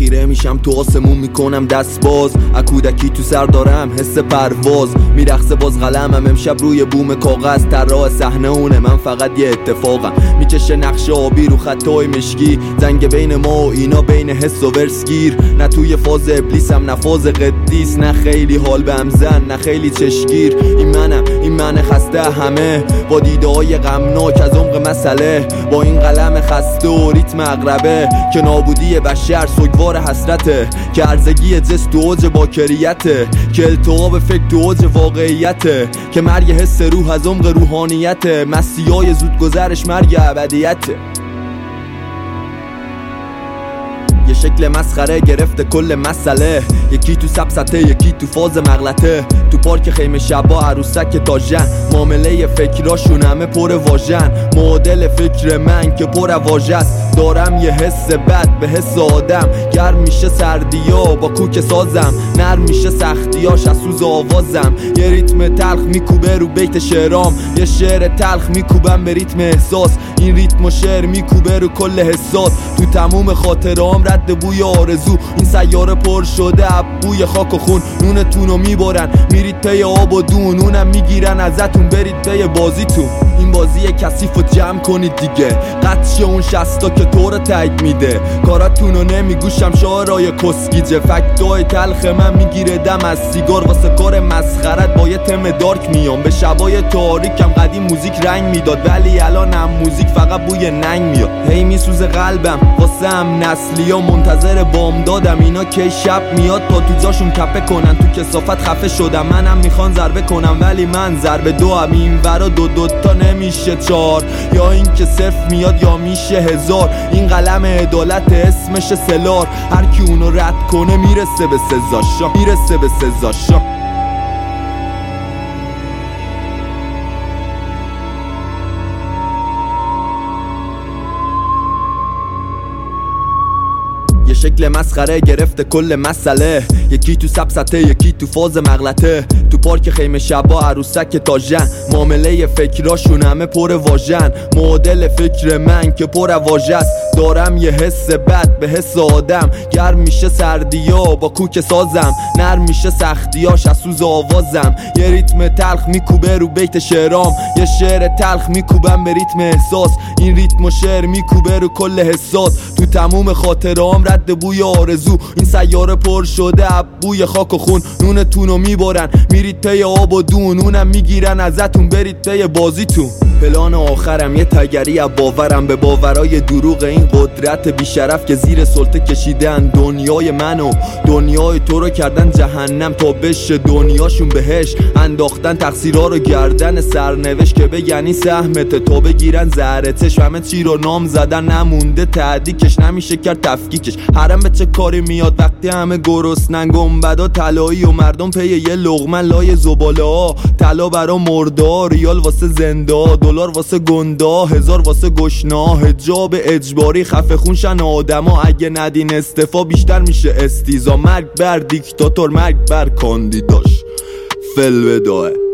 خیره میشم تو آسمون میکنم دست باز، از کودکی تو سر دارم حس پرواز، میرقصه باز قلمم امشب روی بوم کاغذ، طراح صحنه اونه من فقط یه اتفاقم، میکشه نقش آبی رو خطای مشکی، زنگ بین ما و اینا بین حس و ورسگیر، نه توی فاز ابلیسم نه فاز قدیس، نه خیلی حال بهم زن نه خیلی چشگیر، این من خسته همه با دیده های غمناک از عمق مسئله، با این قلم خسته و ریتم اقربه که نابودی بشر سوگوار حسرته، که عرضگی جست تو اوج باکریته، که التهاب فکر تو اوج واقعیته، که مرگ حس روح از عمق روحانیته، مسیحای زودگذرش مرگ ابدیته. یه شکل مسخره گرفته کل مسئله، یکی تو سبسته یکی تو فاز مغلطه، تو پارک خیمه شبا عروسک تاژن، معامله فکراشون همه پر واژن، معادل فکر من که پر واژه است، دارم یه حس بد به حس آدم، گرم میشه سردیا با کوک سازم، نرم میشه سختیاش از سوز آوازم، یه ریتم تلخ میکوبه رو بیت شعرام، یه شعر تلخ میکوبم به ریتم احساس، این ریتم و شعر میکوبه رو کل حسات، تو تموم خاطرام رد بوی آرزو، این سیاره پر شده بوی خاک و خون، نونتونو میبرن میرید پی آب و دون، اونم میگیرن ازتون برید پی بازیتون، این بازی کثیفو جمع کنید دیگه، قطش اون شستا که تو رو تایید میده، کاراتونو نمیگوشم شعرهای کسگیجه، فکتای تلخ من میگیره دم از سیگار، واسه کار مسخرت با یه تم دارک میام، به شبای تاریکم قدیم موزیک رنگ میداد، ولی الانم موزیک فقط بوی ننگ میاد، هی میسوزه قلبم واسه هم نسلیا، منتظر بام دادم اینا کی شب میاد تا تو جاشون تپه کنن، تو کثافت خفه شدم، منم میخوان ضربه کنم ولی من ضربه دوام، این ورا دو تا نمیشه چار، یا این که صرف میاد یا میشه هزار، این قلم عدالت اسمش سلار، هر کی اونو رد کنه میرسه به سزاشا، میرسه به سزاشا. یه شکل مسخره گرفته کل مسئله، یکی تو سبسته یکی تو فاز مغلطه، تو پارک خیمه شبا عروسک تاژن، معامله فکراشون همه پر واژن، معادل فکر من که پر واژه است، دارم یه حس بد به حس آدم، گرم میشه سردیا با کوک سازم، نرم میشه سختیاش از سوز آوازم، یه ریتم تلخ میکوبه رو بیت شعرام، یه شعر تلخ میکوبم به ریتم احساس، این ریتم و شعر میکوبه رو کل حسات، تو تموم خاطرام رد بوی آرزو، این سیاره پر شده بوی خاک و خون، نونتونو میبرن میرید پی آب و دون، اونم میگیرن ازتون برید پی بازیتون، پلان آخرم یه تگری از باورم به باورای دروغ این قدرت بیشرف که زیر سلطه کشیدن دنیای منو، دنیای تو رو کردن جهنم تا بشه دنیاشون بهش، انداختن تقصیرها رو گردن سرنوشت که بگن این سهمته تا بگیرن زهرتش، همه چی رو نام زدن نمونده تعدیکش، نمیشه کرد تفکیکش، حرم به چه کاری میاد وقتی همه گرسنن، گنبدا طلایی و مردم پی یه لقمه لای زباله ها، طلا برا مردا، ریال واسه زنده، دلار واسه گندا، هزار واسه گشنا، حجاب اجباری خفه خونشن آدما، اگه ندین استفا بیشتر میشه استیزا، مرگ بر دیکتاتور مرگ بر کاندیداش، فل بداه.